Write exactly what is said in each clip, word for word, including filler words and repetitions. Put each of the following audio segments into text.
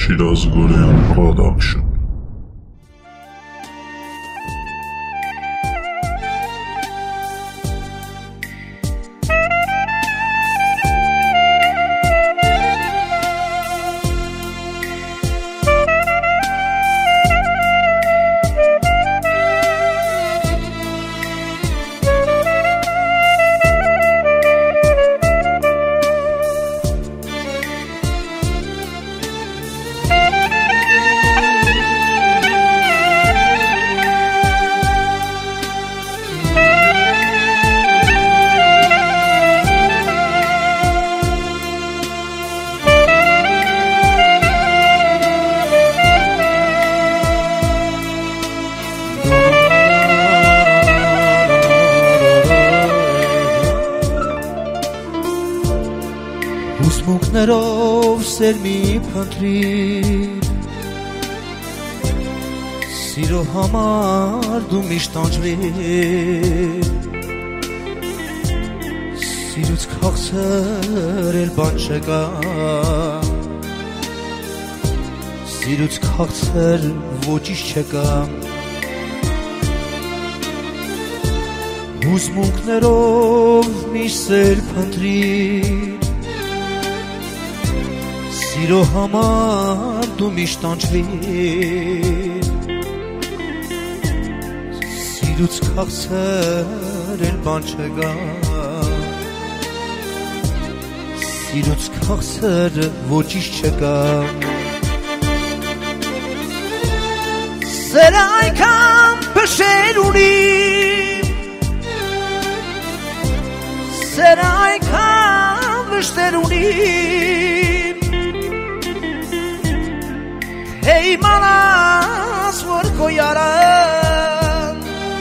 Shiraz Goryan Production. Հուսմունքներով սեր մի փնտրիր, սիրո համար դու միշտ անջրիր, սիրուց քաղցր էլ բան չկա, սիրուց քաղցր ոչինչ չկա, հուսմունքներով միշտ սեր փնտրիր, Սիրո համար դու միշտ անջրիր, սիրուց քաղցր էլ բան չկա, սիրուց քաղցր ոչինչ չկա, սերը այնքան փշեր ունի, սերը այնքան վշտեր ունի, Hey manas vor koyaran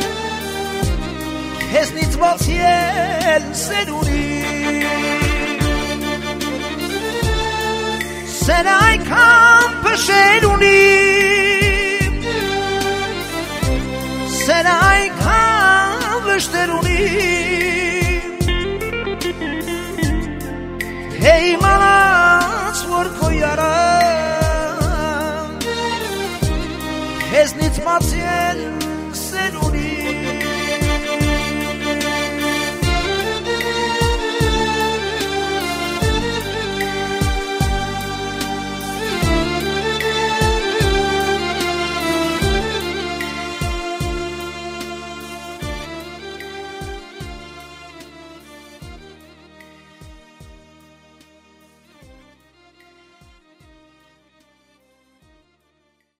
Kesnit balsiel seruni Sen aykan peşeruni Sen aykan vışteruni